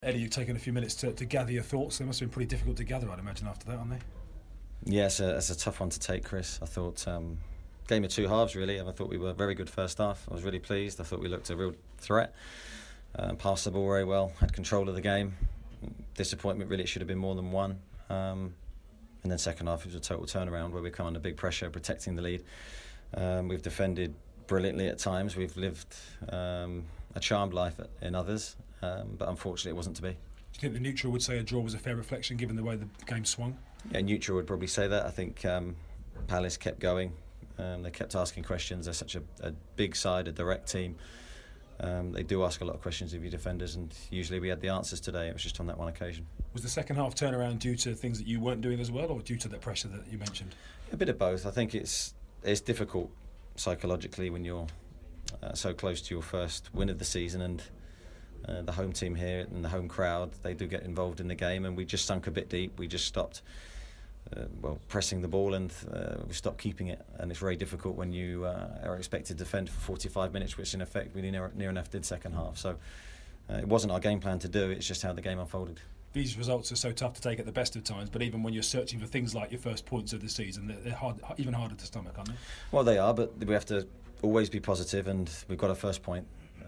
Eddie, you've taken a few minutes to gather your thoughts. They must have been pretty difficult to gather, I'd imagine, after that, aren't they? Yeah, it's a tough one to take, Chris. I thought game of two halves, really. I thought we were very good first half. I was really pleased. I thought we looked a real threat. Passed the ball very well, had control of the game. Disappointment, really, it should have been more than one. And then second half, it was a total turnaround where we come under big pressure, protecting the lead. We've defended brilliantly at times. We've lived a charmed life in others, but unfortunately it wasn't to be. Do you think the neutral would say a draw was a fair reflection given the way the game swung? Yeah, neutral would probably say that. I think Palace kept going. They kept asking questions. They're such a big side, a direct team. They do ask a lot of questions of your defenders, and usually we had the answers today. It was just on that one occasion. Was the second half turnaround due to things that you weren't doing as well, or due to the pressure that you mentioned? A bit of both. I think it's difficult psychologically when you're so close to your first win of the season, and the home team here and the home crowd, they do get involved in the game, and we just sunk a bit deep. We just stopped pressing the ball, and we stopped keeping it, and it's very difficult when you are expected to defend for 45 minutes, which in effect we near enough did second half. So it wasn't our game plan to do, it's just how the game unfolded. These results are so tough to take at the best of times, but even when you're searching for things like your first points of the season, they're hard, even harder to stomach, aren't they? Well, they are, but we have to always be positive, and we've got our first point.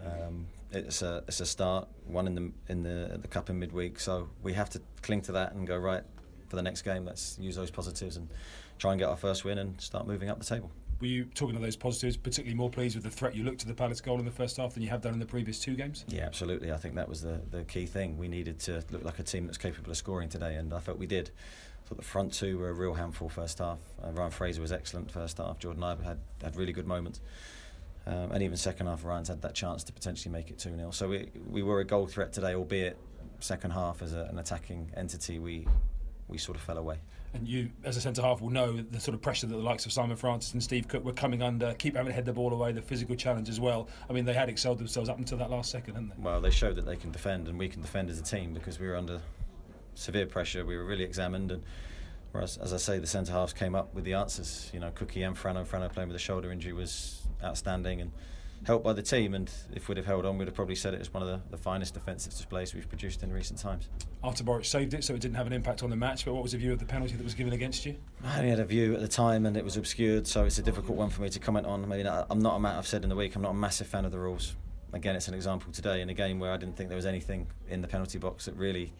It's a start, one in the cup in midweek, so we have to cling to that and go right for the next game. Let's use those positives and try and get our first win and start moving up the table. Were you, talking of those positives, particularly more pleased with the threat you looked to the Palace goal in the first half than you have done in the previous two games? Yeah, absolutely. I think that was the key thing. We needed to look like a team that's capable of scoring today, and I felt we did. I thought the front two were a real handful first half. Ryan Fraser was excellent first half. Jordan Ibe had really good moments. And even second half, Ryan's had that chance to potentially make it 2-0. So we were a goal threat today, albeit second half as an attacking entity, we sort of fell away. And you, as a centre-half, will know the sort of pressure that the likes of Simon Francis and Steve Cook were coming under, keep having to head the ball away, the physical challenge as well. I mean, they had excelled themselves up until that last second, hadn't they? Well, they showed that they can defend, and we can defend as a team because we were under severe pressure. We were really examined, and whereas, as I say, the centre-halves came up with the answers. You know, Cookie and Frano playing with a shoulder injury was outstanding and helped by the team, and if we'd have held on, we'd have probably said it was one of the finest defensive displays we've produced in recent times. Artur Boruc saved it, so it didn't have an impact on the match, but what was the view of the penalty that was given against you? I only had a view at the time, and it was obscured, so it's a difficult one for me to comment on. I mean, I've said in the week, I'm not a massive fan of the rules. Again, it's an example today in a game where I didn't think there was anything in the penalty box that really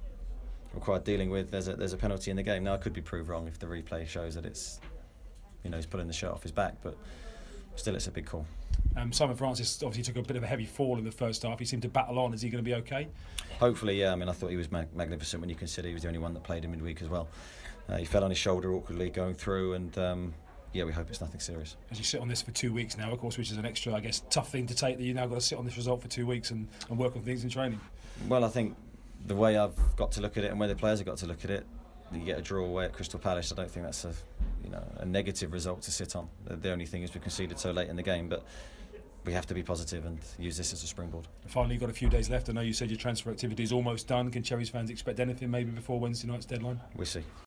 required dealing with. There's a penalty in the game. Now, I could be proved wrong if the replay shows that it's, he's pulling the shirt off his back, but still, it's a big call. Simon Francis obviously took a bit of a heavy fall in the first half. He seemed to battle on. Is he going to be okay? Hopefully, yeah. I mean, I thought he was magnificent when you consider he was the only one that played in midweek as well. He fell on his shoulder awkwardly going through, and we hope it's nothing serious. As you sit on this for 2 weeks now, of course, which is an extra, I guess, tough thing to take, that you've now got to sit on this result for 2 weeks and work on things in training. Well, I think the way I've got to look at it and where the players have got to look at it, you get a draw away at Crystal Palace. I don't think that's a negative result to sit on. The only thing is we conceded so late in the game, but we have to be positive and use this as a springboard. Finally, you've got a few days left. I know you said your transfer activity is almost done. Can Cherries fans expect anything maybe before Wednesday night's deadline? We'll see.